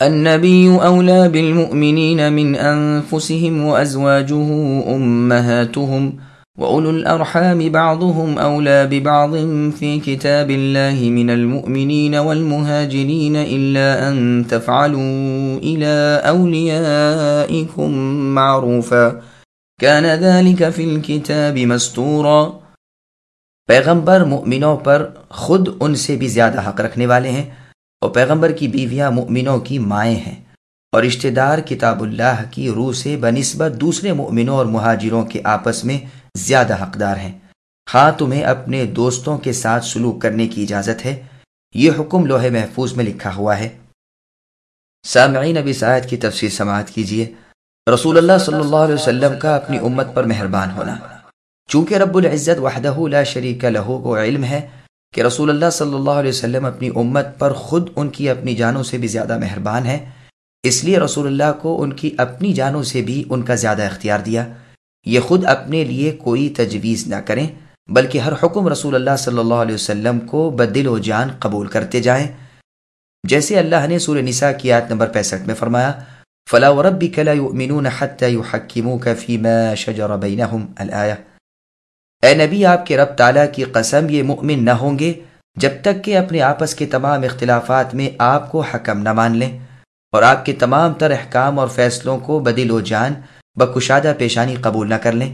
النبي أولى بالمؤمنين من أنفسهم وأزواجه أمهاتهم وأولو الأرحام بعضهم أولى ببعض في كتاب الله من المؤمنين والمهاجرين إلا أن تفعلوا إلى أوليائكم معروفا كان ذلك في الكتاب مستورا۔ پیغمبر مؤمنوں پر خود ان سے بھی زیادہ حق رکھنے والے ہیں، اور پیغمبر کی بیویاں مؤمنوں کی مائیں ہیں، اور رشتہ دار کتاب اللہ کی روح سے بنسبت دوسرے مؤمنوں اور مہاجروں کے آپس میں زیادہ حقدار ہیں۔ ہاں تمہیں اپنے دوستوں کے ساتھ سلوک کرنے کی اجازت ہے، یہ حکم لوح محفوظ میں لکھا ہوا ہے۔ سامعین، اب اس آیت کی تفسیر سماعت کیجیے۔ رسول اللہ صلی اللہ علیہ وسلم کا اپنی امت پر مہربان ہونا۔ چونکہ رب العزت وحدہ لا شریک لہ کو علم ہے کہ رسول اللہ صلی اللہ علیہ وسلم اپنی امت پر خود ان کی اپنی جانوں سے بھی زیادہ مہربان ہے، اس لیے رسول اللہ کو ان کی اپنی جانوں سے بھی ان کا زیادہ اختیار دیا۔ یہ خود اپنے لیے کوئی تجویز نہ کریں، بلکہ ہر حکم رسول اللہ صلی اللہ علیہ وسلم کو بدل و جان قبول کرتے جائیں، جیسے اللہ نے سورہ نساء کی آیت نمبر 65 میں فرمایا فَلَا وَرَبِّكَ لَا يُؤْمِنُونَ حَتَّى يُحَكِّمُوكَ فِي مَا شَجَرَ بَيْنَهُمْ الآیہ۔ اے نبی، آپ کے رب تعالیٰ کی قسم، یہ مؤمن نہ ہوں گے جب تک کہ اپنے آپس کے تمام اختلافات میں آپ کو حکم نہ مان لیں اور آپ کے تمام تر احکام اور فیصلوں کو بدل و جان بکشادہ پیشانی قبول نہ کر لیں۔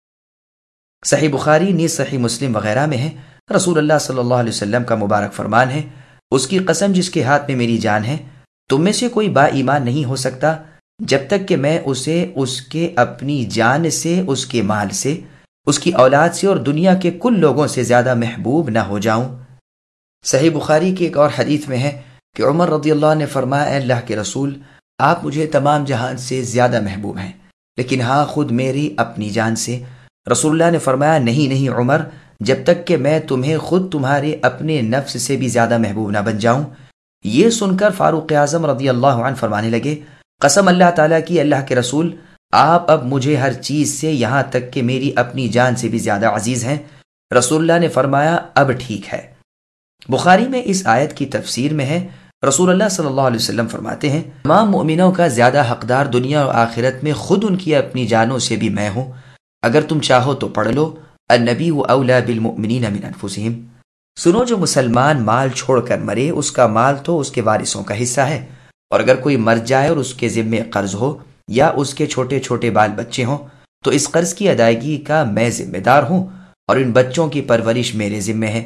صحیح بخاری نیز صحیح مسلم وغیرہ میں ہے، رسول اللہ صلی اللہ علیہ وسلم کا مبارک فرمان ہے، اس کی قسم جس کے ہاتھ میں میری جان ہے، تم میں سے کوئی با ایمان نہیں ہو سکتا جب تک کہ میں اسے اس کے اپنی جان سے، اس کے مال سے، اس کی اولاد سے اور دنیا کے کل لوگوں سے زیادہ محبوب نہ ہو جاؤں۔ صحیح بخاری کی ایک اور حدیث میں ہے کہ عمر رضی اللہ عنہ نے فرمایا، اے اللہ کے رسول، آپ مجھے تمام جہان سے زیادہ محبوب ہیں، لیکن ہاں خود میری اپنی جان سے۔ رسول اللہ نے فرمایا، نہیں عمر، جب تک کہ میں تمہیں خود تمہارے اپنے نفس سے بھی زیادہ محبوب نہ بن جاؤں۔ یہ سن کر فاروق اعظم رضی اللہ عنہ فرمانے لگے، قسم اللہ تعالیٰ کی، اللہ کے رسول، آپ اب مجھے ہر چیز سے، یہاں تک کہ میری اپنی جان سے بھی زیادہ عزیز ہیں۔ رسول اللہ نے فرمایا، اب ٹھیک ہے۔ بخاری میں اس آیت کی تفسیر میں ہے، رسول اللہ صلی اللہ علیہ وسلم فرماتے ہیں، تمام مؤمنوں کا زیادہ حقدار دنیا اور آخرت میں خود ان کی اپنی جانوں سے بھی میں ہوں۔ اگر تم چاہو تو پڑھ لو، النبی اولی بالمؤمنین من انفسہم۔ سنو، جو مسلمان مال چھوڑ کر مرے، اس کا مال تو اس کے وارثوں کا حصہ ہے، اور اگر کوئی مر جائے اور اس کے ذمے قرض ہو یا اس کے چھوٹے چھوٹے بال بچے ہوں تو اس قرض کی ادائیگی کا میں ذمہ دار ہوں، اور ان بچوں کی پرورش میرے ذمے ہے۔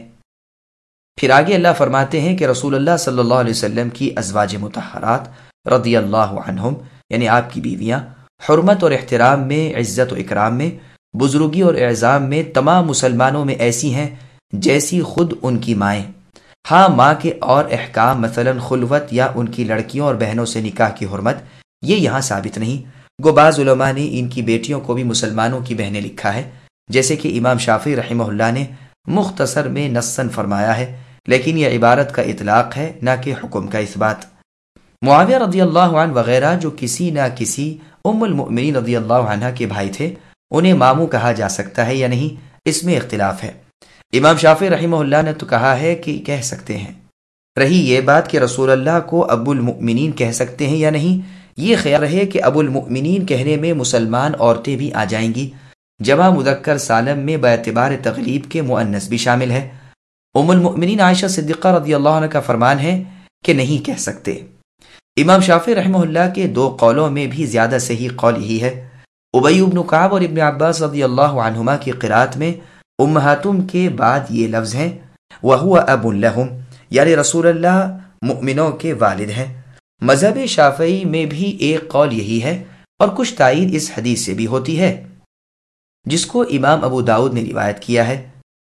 پھر آگے اللہ فرماتے ہیں کہ رسول اللہ صلی اللہ علیہ وسلم کی ازواج مطہرات رضی اللہ عنہم، یعنی آپ کی بیویاں، حرمت اور احترام میں، عزت و اکرام میں، بزرگی اور اعظام میں تمام مسلمانوں میں ایسی ہیں جیسی خود ان کی مائیں۔ ہاں ماں کے اور احکام، مثلا خلوت یا ان کی لڑکیوں اور بہنوں سے نکاح کی حرمت، یہ یہاں ثابت نہیں، گو بعض علماء نے ان کی بیٹیوں کو بھی مسلمانوں کی بہنیں لکھا ہے، جیسے کہ امام شافعی رحمہ اللہ نے مختصر میں نصاً فرمایا ہے، لیکن یہ عبارت کا اطلاق ہے نہ کہ حکم کا اثبات۔ معاویہ رضی اللہ عنہ وغیرہ جو کسی نہ کسی ام المؤمنین رضی اللہ عنہ کے بھائی تھے، انہیں ماموں کہا جا سکتا ہے یا نہیں، اس میں اختلاف ہے۔ امام شافعی رحمہ اللہ نے تو کہا ہے کہ کہہ سکتے ہیں۔ رہی یہ بات کہ رسول اللہ کو ابو المؤمنین کہہ سکتے ہیں یا نہیں، یہ خیال رہے کہ ابو المؤمنین کہنے میں مسلمان عورتیں بھی آ جائیں گی، جمع مذکر سالم میں باعتبار تغلیب کے مؤنث بھی شامل ہے۔ ام المؤمنین عائشہ صدیقہ رضی اللہ عنہ کا فرمان ہے کہ نہیں کہہ سکتے۔ امام شافعی رحمہ اللہ کے دو قولوں میں بھی زیادہ صحیح قول یہی ہے۔ ابی بن کعب اور ابن عباس رضی اللہ عنہما کی قرات میں امہاتم کے بعد یہ لفظ ہیں، وَهُوَ أَبٌ لَهُمْ، یعنی رسول اللہ مؤمنوں کے والد ہیں۔ مذہب شافعی میں بھی ایک قول یہی ہے، اور کچھ تائید اس حدیث سے بھی ہوتی ہے جس کو امام ابو داؤد نے روایت کیا ہے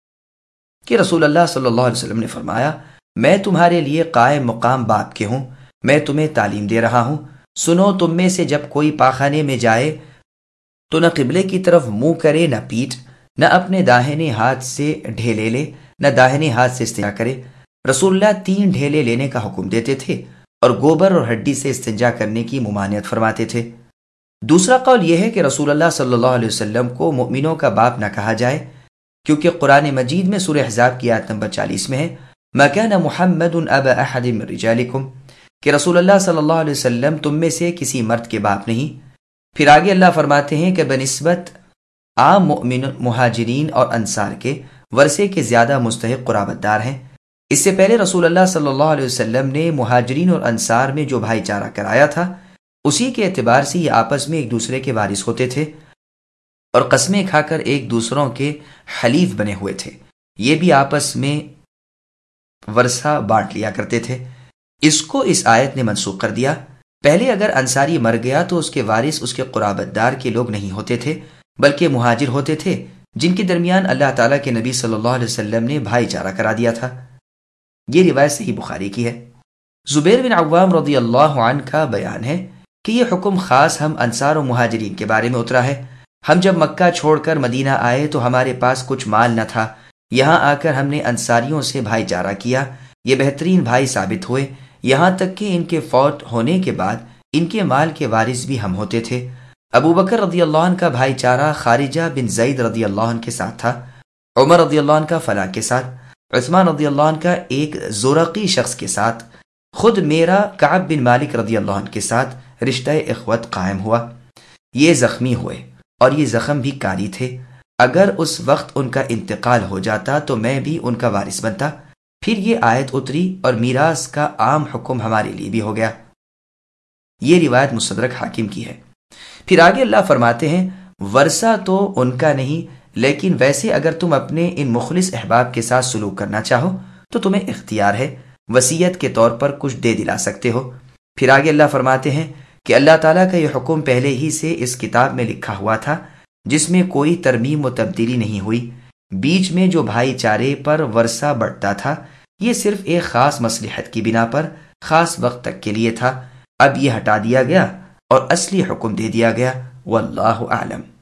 کہ رسول اللہ صلی اللہ علیہ وسلم نے فرمایا، میں تمہارے لیے قائم مقام باپ کے ہوں، میں تمہیں تعلیم دے رہا ہوں۔ سنو، تم میں سے جب کوئی پاخانے میں جائے تو نہ قبلے کی طرف منہ کرے، نہ پیٹھ، نہ اپنے داہنے ہاتھ سے ڈھیلے لے، نہ داہنے ہاتھ سے استنجا کرے۔ رسول اللہ 3 ڈھیلے لینے کا حکم دیتے تھے اور گوبر اور ہڈی سے استنجا کرنے کی ممانعت فرماتے تھے۔ دوسرا قول یہ ہے کہ رسول اللہ صلی اللہ علیہ وسلم کو مؤمنوں کا باپ نہ کہا جائے، کیونکہ قرآن مجید میں سورہ احزاب کی آیت نمبر 40 میں ہے، مَا كَانَ مُحَمَّدٌ أَبَا أَحَدٍ مِّن رِجَالِكُمْ، کہ رسول اللہ صلی اللہ علیہ وسلم تم میں سے کسی مرد کے باپ نہیں۔ پھر آگے اللہ فرماتے ہیں کہ بنسبت عام مہاجرین اور انصار کے ورثے کے زیادہ مستحق قرابت دار ہیں۔ اس سے پہلے رسول اللہ صلی اللہ علیہ وسلم نے مہاجرین اور انصار میں جو بھائی چارہ کرایا تھا، اسی کے اعتبار سے یہ آپس میں ایک دوسرے کے وارث ہوتے تھے اور قسمیں کھا کر ایک دوسروں کے حلیف بنے ہوئے تھے۔ یہ بھی آپس میں ورثہ بانٹ لیا کرتے تھے۔ اس کو اس آیت نے منسوخ کر دیا۔ پہلے اگر انصاری مر گیا تو اس کے وارث اس کے قرابت دار کے لوگ نہیں ہوتے تھے، بلکہ مہاجر ہوتے تھے جن کے درمیان اللہ تعالیٰ کے نبی صلی اللہ علیہ وسلم نے بھائی چارہ کرا دیا تھا۔ یہ روایت صحیح بخاری کی ہے۔ زبیر بن عوام رضی اللہ عنہ کا بیان ہے کہ یہ حکم خاص ہم انصار و مہاجرین کے بارے میں اترا ہے۔ ہم جب مکہ چھوڑ کر مدینہ آئے تو ہمارے پاس کچھ مال نہ تھا، یہاں آ کر ہم نے انصاریوں سے بھائی چارہ کیا، یہ بہترین بھائی ثابت ہوئے، یہاں تک کہ ان کے فوت ہونے کے بعد ان کے مال کے وارث بھی ہم ہوتے تھے۔ ابو بکر رضی اللہ عنہ کا بھائی چارہ خارجہ بن زید رضی اللہ عنہ کے ساتھ تھا، عمر رضی اللہ عنہ کا فلاں کے ساتھ، عثمان رضی اللہ عنہ کا ایک زورقی شخص کے ساتھ، خود میرا کعب بن مالک رضی اللہ عنہ کے ساتھ رشتہ اخوت قائم ہوا۔ یہ زخمی ہوئے اور یہ زخم بھی کاری تھے، اگر اس وقت ان کا انتقال ہو جاتا تو میں بھی ان کا وارث بنتا۔ پھر یہ آیت اتری اور میراث کا عام حکم ہمارے لیے بھی ہو گیا۔ یہ روایت مستدرک حاکم کی ہے۔ پھر آگے اللہ فرماتے ہیں ورثہ تو ان کا نہیں، لیکن ویسے اگر تم اپنے ان مخلص احباب کے ساتھ سلوک کرنا چاہو تو تمہیں اختیار ہے، وصیت کے طور پر کچھ دے دلا سکتے ہو۔ پھر آگے اللہ فرماتے ہیں کہ اللہ تعالیٰ کا یہ حکم پہلے ہی سے اس کتاب میں لکھا ہوا تھا جس میں کوئی ترمیم و تبدیلی نہیں ہوئی۔ بیچ میں جو بھائی چارے پر ورثہ بڑھتا تھا یہ صرف ایک خاص مصلحت کی بنا پر خاص وقت تک کے لیے تھا، اب یہ ہٹا دیا گیا اور اصلی حکم دے دیا گیا۔ واللہ اعلم۔